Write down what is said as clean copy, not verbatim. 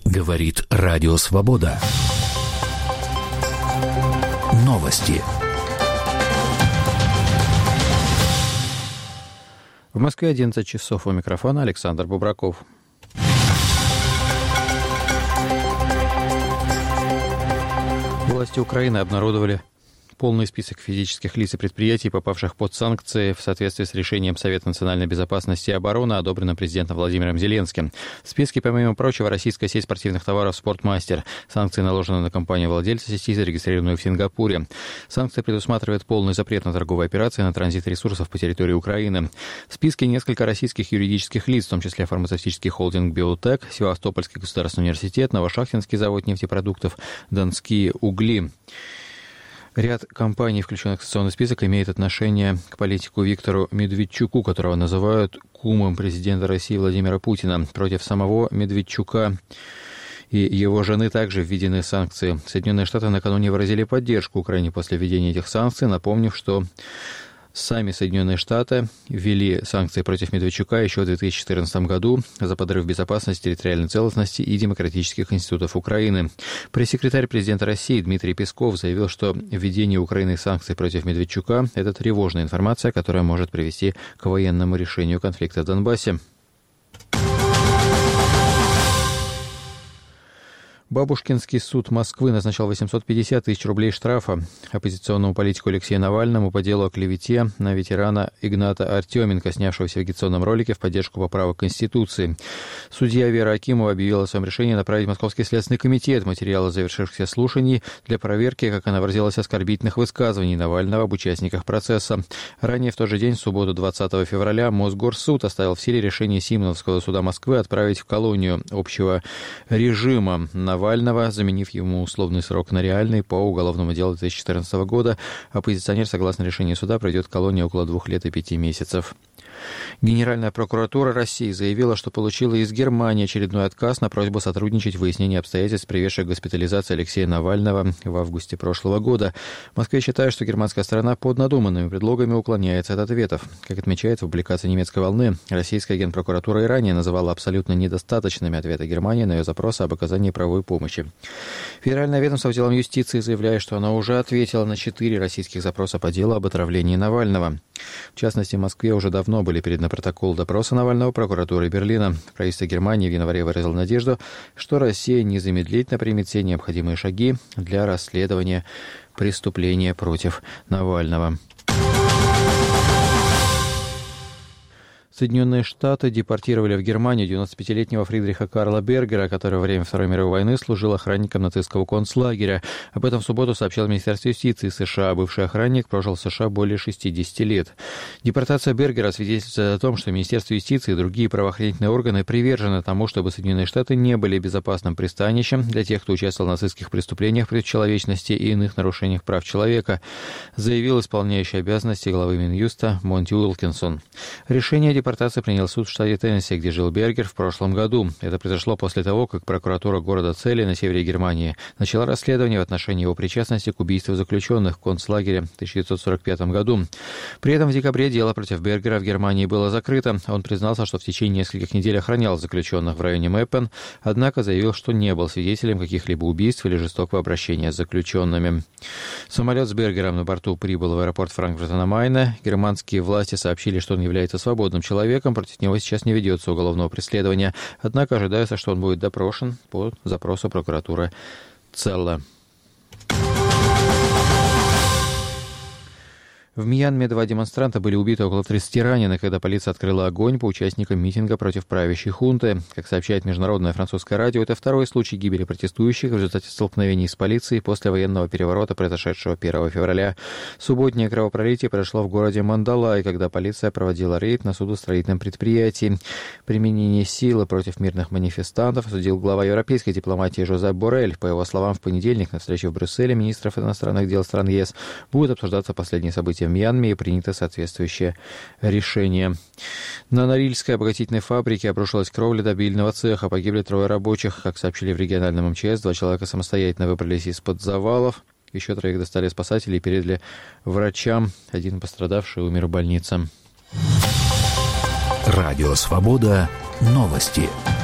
Говорит Радио Свобода. Новости. В Москве 11 часов. У микрофона Александр Бубраков. Власти Украины обнародовали полный список физических лиц и предприятий, попавших под санкции в соответствии с решением Совета национальной безопасности и обороны, одобренным президентом Владимиром Зеленским. В списке, помимо прочего, российская сеть спортивных товаров «Спортмастер». Санкции наложены на компанию-владельца сети, зарегистрированную в Сингапуре. Санкции предусматривают полный запрет на торговые операции и на транзит ресурсов по территории Украины. В списке несколько российских юридических лиц, в том числе фармацевтический холдинг «Биотек», Севастопольский государственный университет, Новошахтинский завод нефтепродуктов, Донские угли. Ряд компаний, включенных в санкционный список, имеет отношение к политику Виктору Медведчуку, которого называют кумом президента России Владимира Путина. Против самого Медведчука и его жены также введены санкции. Соединенные Штаты накануне выразили поддержку Украине после введения этих санкций, напомнив, что сами Соединенные Штаты ввели санкции против Медведчука еще в 2014 году за подрыв безопасности, территориальной целостности и демократических институтов Украины. Пресс-секретарь президента России Дмитрий Песков заявил, что введение Украины санкций против Медведчука – это тревожная информация, которая может привести к военному решению конфликта в Донбассе. Бабушкинский суд Москвы назначал 850 тысяч рублей штрафа оппозиционному политику Алексею Навальному по делу о клевете на ветерана Игната Артеменко, снявшегося в агитационном ролике в поддержку поправок Конституции. Судья Вера Акимова объявила о своем решении направить в Московский следственный комитет материалы завершившихся слушаний для проверки, как она выразилась, оскорбительных высказываний Навального об участниках процесса. Ранее в тот же день, в субботу 20 февраля, Мосгорсуд оставил в силе решение Симоновского суда Москвы отправить в колонию общего режима Навального, заменив ему условный срок на реальный по уголовному делу 2014 года. Оппозиционер, согласно решению суда, пройдет в колонию около 2 лет и 5 месяцев. Генеральная прокуратура России заявила, что получила из Германии очередной отказ на просьбу сотрудничать в выяснении обстоятельств, приведших к госпитализации Алексея Навального в августе прошлого года. В Москве считают, что германская сторона под надуманными предлогами уклоняется от ответов. Как отмечается в публикации «Немецкой волны», российская генпрокуратура и ранее называла абсолютно недостаточными ответы Германии на ее запросы об оказании правовой помощи. Федеральное ведомство по делам юстиции заявляет, что оно уже ответило на 4 российских запроса по делу об отравлении Навального. В частности, в Москве уже давно были переданы протокол допроса Навального прокуратуры Берлина. Правительство Германии в январе выразило надежду, что Россия незамедлительно примет все необходимые шаги для расследования преступления против Навального. Соединенные Штаты депортировали в Германию 95-летнего Фридриха Карла Бергера, который во время Второй мировой войны служил охранником нацистского концлагеря. Об этом в субботу сообщил Министерство юстиции США. Бывший охранник прожил в США более 60 лет. Депортация Бергера свидетельствует о том, что Министерство юстиции и другие правоохранительные органы привержены тому, чтобы Соединенные Штаты не были безопасным пристанищем для тех, кто участвовал в нацистских преступлениях против человечности и иных нарушениях прав человека, заявил исполняющий обязанности главы Минюста Монти Уилкинсон. Решение депортации принял суд в штате Теннесси, где жил Бергер в прошлом году. Это произошло после того, как прокуратура города Цели на севере Германии начала расследование в отношении его причастности к убийству заключенных в концлагере в 1945 году. При этом в декабре дело против Бергера в Германии было закрыто. Он признался, что в течение нескольких недель охранял заключенных в районе Меппен, однако заявил, что не был свидетелем каких-либо убийств или жестокого обращения с заключенными. Самолет с Бергером на борту прибыл в аэропорт Франкфурта на Майне. Германские власти сообщили, что он является свободным человеком, против него сейчас не ведется уголовного преследования, однако ожидается, что он будет допрошен по запросу прокуратуры Целла. В Мьянме 2 демонстранта были убиты, около 30 ранены, когда полиция открыла огонь по участникам митинга против правящей хунты. Как сообщает международное французское радио, это второй случай гибели протестующих в результате столкновений с полицией после военного переворота, произошедшего 1 февраля. Субботнее кровопролитие произошло в городе Мандалай, когда полиция проводила рейд на судостроительном предприятии. Применение силы против мирных манифестантов осудил глава европейской дипломатии Жозеп Боррель. По его словам, в понедельник на встрече в Брюсселе министров иностранных дел стран ЕС будут обсуждаться последние события в Мьянме и принято соответствующее решение. На Норильской обогатительной фабрике обрушилась кровля добильного цеха. Погибли 3 рабочих. Как сообщили в региональном МЧС, 2 человека самостоятельно выбрались из-под завалов. Еще 3 достали спасатели и передали врачам. 1 пострадавший умер в больнице. Радио «Свобода». Новости.